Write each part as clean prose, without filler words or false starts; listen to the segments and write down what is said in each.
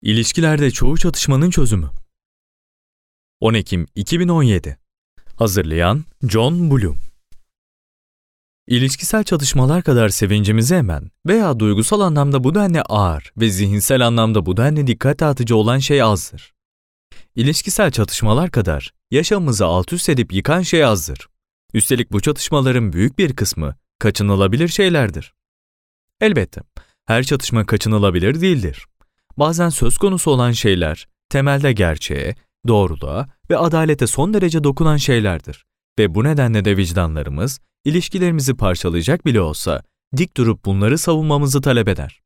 İlişkilerde çoğu çatışmanın çözümü. 10 Ekim 2017. Hazırlayan John Bloom. İlişkisel çatışmalar kadar sevincimizi emen veya duygusal anlamda bu denli ağır ve zihinsel anlamda bu denli dikkat dağıtıcı olan şey azdır. İlişkisel çatışmalar kadar yaşamımızı alt üst edip yıkan şey azdır. Üstelik bu çatışmaların büyük bir kısmı kaçınılabilir şeylerdir. Elbette, her çatışma kaçınılabilir değildir. Bazen söz konusu olan şeyler, temelde gerçeğe, doğruluğa ve adalete son derece dokunan şeylerdir. Ve bu nedenle de vicdanlarımız, ilişkilerimizi parçalayacak bile olsa, dik durup bunları savunmamızı talep eder.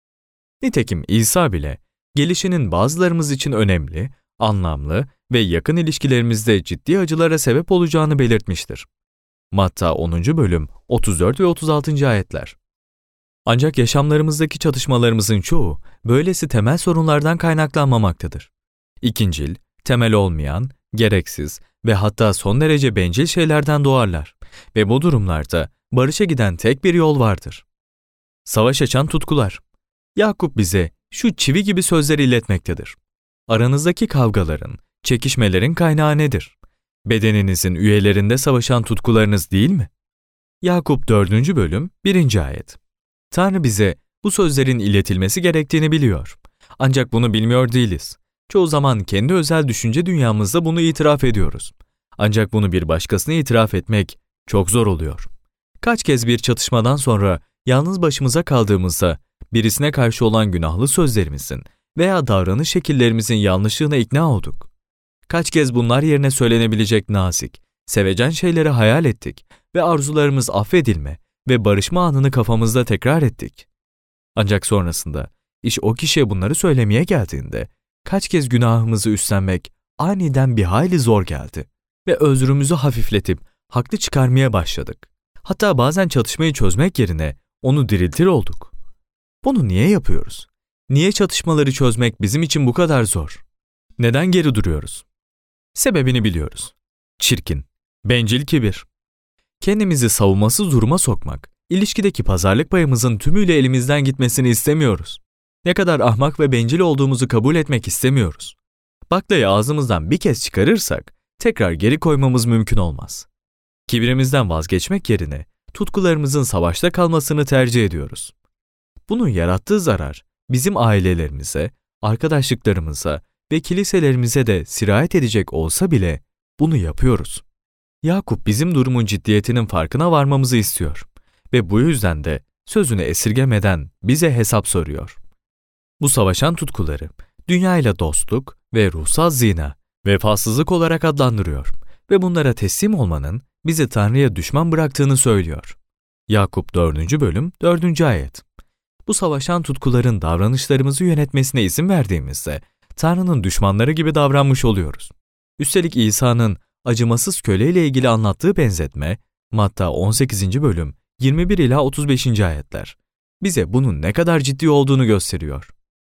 Nitekim İsa bile, gelişinin bazılarımız için önemli, anlamlı ve yakın ilişkilerimizde ciddi acılara sebep olacağını belirtmiştir. Matta 10. bölüm 34 ve 36. ayetler. Ancak yaşamlarımızdaki çatışmalarımızın çoğu böylesi temel sorunlardan kaynaklanmamaktadır. İkincil, temel olmayan, gereksiz ve hatta son derece bencil şeylerden doğarlar ve bu durumlarda barışa giden tek bir yol vardır. Savaş açan tutkular. Yakup bize şu çivi gibi sözleri iletmektedir. Aranızdaki kavgaların, çekişmelerin kaynağı nedir? Bedeninizin üyelerinde savaşan tutkularınız değil mi? Yakup 4. bölüm 1. ayet. Tanrı bize bu sözlerin iletilmesi gerektiğini biliyor. Ancak bunu bilmiyor değiliz. Çoğu zaman kendi özel düşünce dünyamızda bunu itiraf ediyoruz. Ancak bunu bir başkasına itiraf etmek çok zor oluyor. Kaç kez bir çatışmadan sonra yalnız başımıza kaldığımızda birisine karşı olan günahlı sözlerimizin veya davranış şekillerimizin yanlışlığına ikna olduk. Kaç kez bunlar yerine söylenebilecek nazik, sevecen şeyleri hayal ettik ve arzularımız affedilme ve barışma anını kafamızda tekrar ettik. Ancak sonrasında iş o kişiye bunları söylemeye geldiğinde kaç kez günahımızı üstlenmek aniden bir hayli zor geldi ve özrümüzü hafifletip haklı çıkarmaya başladık. Hatta bazen çatışmayı çözmek yerine onu diriltir olduk. Bunu niye yapıyoruz? Niye çatışmaları çözmek bizim için bu kadar zor? Neden geri duruyoruz? Sebebini biliyoruz. Çirkin, bencil kibir. Kendimizi savunmasız duruma sokmak, ilişkideki pazarlık payımızın tümüyle elimizden gitmesini istemiyoruz. Ne kadar ahmak ve bencil olduğumuzu kabul etmek istemiyoruz. Baklayı ağzımızdan bir kez çıkarırsak, tekrar geri koymamız mümkün olmaz. Kibrimizden vazgeçmek yerine, tutkularımızın savaşta kalmasını tercih ediyoruz. Bunun yarattığı zarar, bizim ailelerimize, arkadaşlıklarımıza ve kiliselerimize de sirayet edecek olsa bile bunu yapıyoruz. Yakup bizim durumun ciddiyetinin farkına varmamızı istiyor ve bu yüzden de sözünü esirgemeden bize hesap soruyor. Bu savaşan tutkuları dünyayla dostluk ve ruhsal zina, vefasızlık olarak adlandırıyor ve bunlara teslim olmanın bizi Tanrı'ya düşman bıraktığını söylüyor. Yakup 4. bölüm 4. ayet. Bu savaşan tutkuların davranışlarımızı yönetmesine izin verdiğimizde Tanrı'nın düşmanları gibi davranmış oluyoruz. Üstelik İsa'nın acımasız köleyle ilgili anlattığı benzetme, Matta 18. bölüm 21 ila 35. ayetler, bize bunun ne kadar ciddi olduğunu gösteriyor.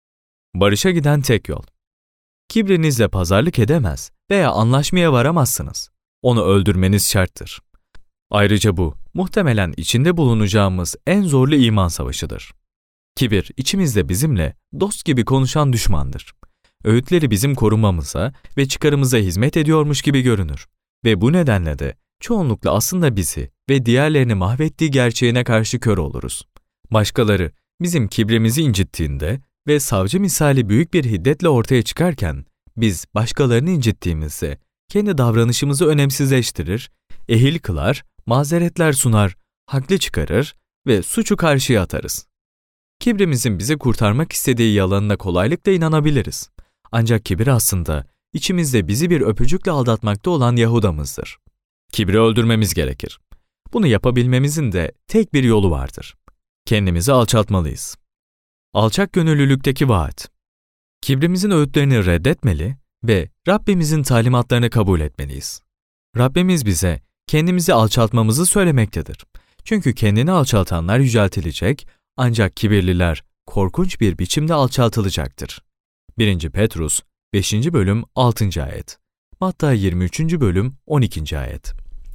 Barışa giden tek yol. Kibrinizle pazarlık edemez veya anlaşmaya varamazsınız. Onu öldürmeniz şarttır. Ayrıca bu, muhtemelen içinde bulunacağımız en zorlu iman savaşıdır. Kibir, içimizde bizimle dost gibi konuşan düşmandır. Öğütleri bizim korumamıza ve çıkarımıza hizmet ediyormuş gibi görünür. Ve bu nedenle de çoğunlukla aslında bizi ve diğerlerini mahvettiği gerçeğine karşı kör oluruz. Başkaları bizim kibrimizi incittiğinde ve savcı misali büyük bir hiddetle ortaya çıkarken, biz başkalarını incittiğimizde kendi davranışımızı önemsizleştirir, ehil kılar, mazeretler sunar, haklı çıkarır ve suçu karşıya atarız. Kibrimizin bizi kurtarmak istediği yalanına kolaylıkla inanabiliriz. Ancak kibir aslında içimizde bizi bir öpücükle aldatmakta olan Yahudamızdır. Kibri öldürmemiz gerekir. Bunu yapabilmemizin de tek bir yolu vardır. Kendimizi alçaltmalıyız. Alçak gönüllülükteki vaat. Kibrimizin öğütlerini reddetmeli ve Rabbimizin talimatlarını kabul etmeliyiz. Rabbimiz bize kendimizi alçaltmamızı söylemektedir. Çünkü kendini alçaltanlar yüceltilecek, ancak kibirliler korkunç bir biçimde alçaltılacaktır. 1. Petrus 5. bölüm 6. ayet. Matta 23. bölüm 12. ayet.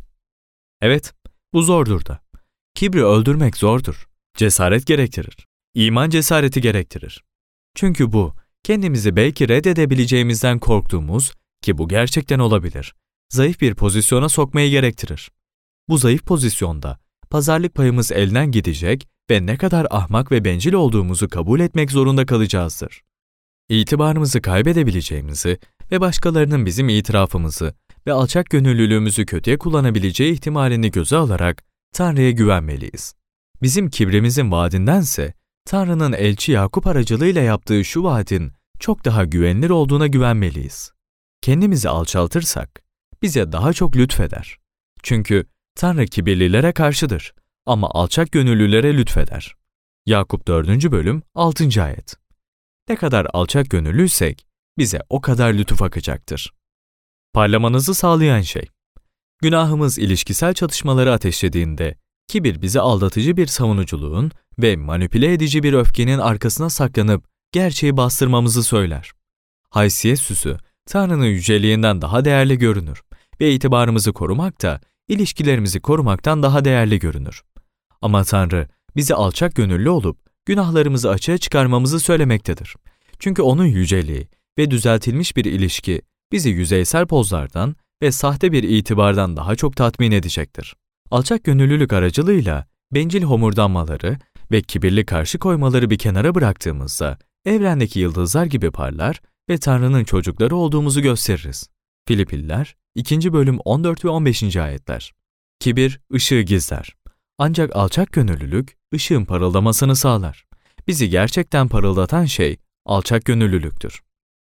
Evet, bu zordur da. Kibri öldürmek zordur. Cesaret gerektirir. İman cesareti gerektirir. Çünkü bu, kendimizi belki reddedebileceğimizden korktuğumuz, ki bu gerçekten olabilir, zayıf bir pozisyona sokmayı gerektirir. Bu zayıf pozisyonda pazarlık payımız elden gidecek ve ne kadar ahmak ve bencil olduğumuzu kabul etmek zorunda kalacağızdır. İtibarımızı kaybedebileceğimizi ve başkalarının bizim itirafımızı ve alçak gönüllülüğümüzü kötüye kullanabileceği ihtimalini göze alarak Tanrı'ya güvenmeliyiz. Bizim kibrimizin vaadindense Tanrı'nın elçi Yakup aracılığıyla yaptığı şu vaadin çok daha güvenilir olduğuna güvenmeliyiz. Kendimizi alçaltırsak bize daha çok lütfeder. Çünkü Tanrı kibirlilere karşıdır ama alçak gönüllülere lütfeder. Yakup 4. bölüm 6. ayet. Ne kadar alçak gönüllüysek bize o kadar lütuf akacaktır. Parlamanızı sağlayan şey. Günahımız ilişkisel çatışmaları ateşlediğinde, kibir bizi aldatıcı bir savunuculuğun ve manipüle edici bir öfkenin arkasına saklanıp gerçeği bastırmamızı söyler. Haysiyet süsü, Tanrı'nın yüceliğinden daha değerli görünür ve itibarımızı korumak da ilişkilerimizi korumaktan daha değerli görünür. Ama Tanrı, bizi alçak gönüllü olup günahlarımızı açığa çıkarmamızı söylemektedir. Çünkü onun yüceliği ve düzeltilmiş bir ilişki bizi yüzeysel pozlardan ve sahte bir itibardan daha çok tatmin edecektir. Alçak gönüllülük aracılığıyla bencil homurdanmaları ve kibirli karşı koymaları bir kenara bıraktığımızda evrendeki yıldızlar gibi parlar ve Tanrı'nın çocukları olduğumuzu gösteririz. Filipililer 2. bölüm 14 ve 15. ayetler. Kibir ışığı gizler. Ancak alçak gönüllülük ışığın parıldamasını sağlar. Bizi gerçekten parıldatan şey alçak gönüllülüktür.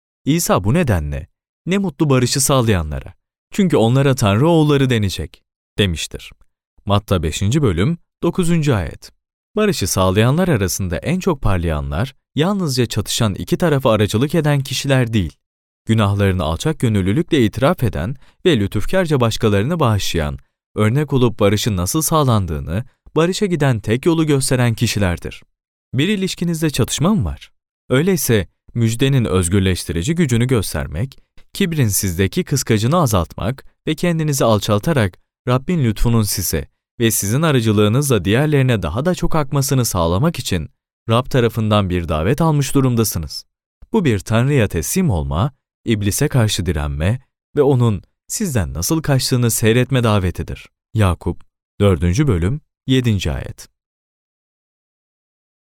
İsa bu nedenle ne mutlu barışı sağlayanlara, çünkü onlara Tanrı oğulları denecek demiştir. Matta 5. bölüm 9. ayet. Barışı sağlayanlar arasında en çok parlayanlar yalnızca çatışan iki tarafa aracılık eden kişiler değil, günahlarını alçak gönüllülükle itiraf eden ve lütufkarca başkalarını bağışlayan, örnek olup barışın nasıl sağlandığını, barışa giden tek yolu gösteren kişilerdir. Bir ilişkinizde çatışma mı var? Öyleyse müjdenin özgürleştirici gücünü göstermek, kibrin sizdeki kıskacını azaltmak ve kendinizi alçaltarak Rabbin lütfunun size ve sizin aracılığınızla diğerlerine daha da çok akmasını sağlamak için Rab tarafından bir davet almış durumdasınız. Bu bir Tanrı'ya teslim olma, iblise karşı direnme ve onun sizden nasıl kaçtığını seyretme davetidir. Yakup 4. bölüm 7. ayet.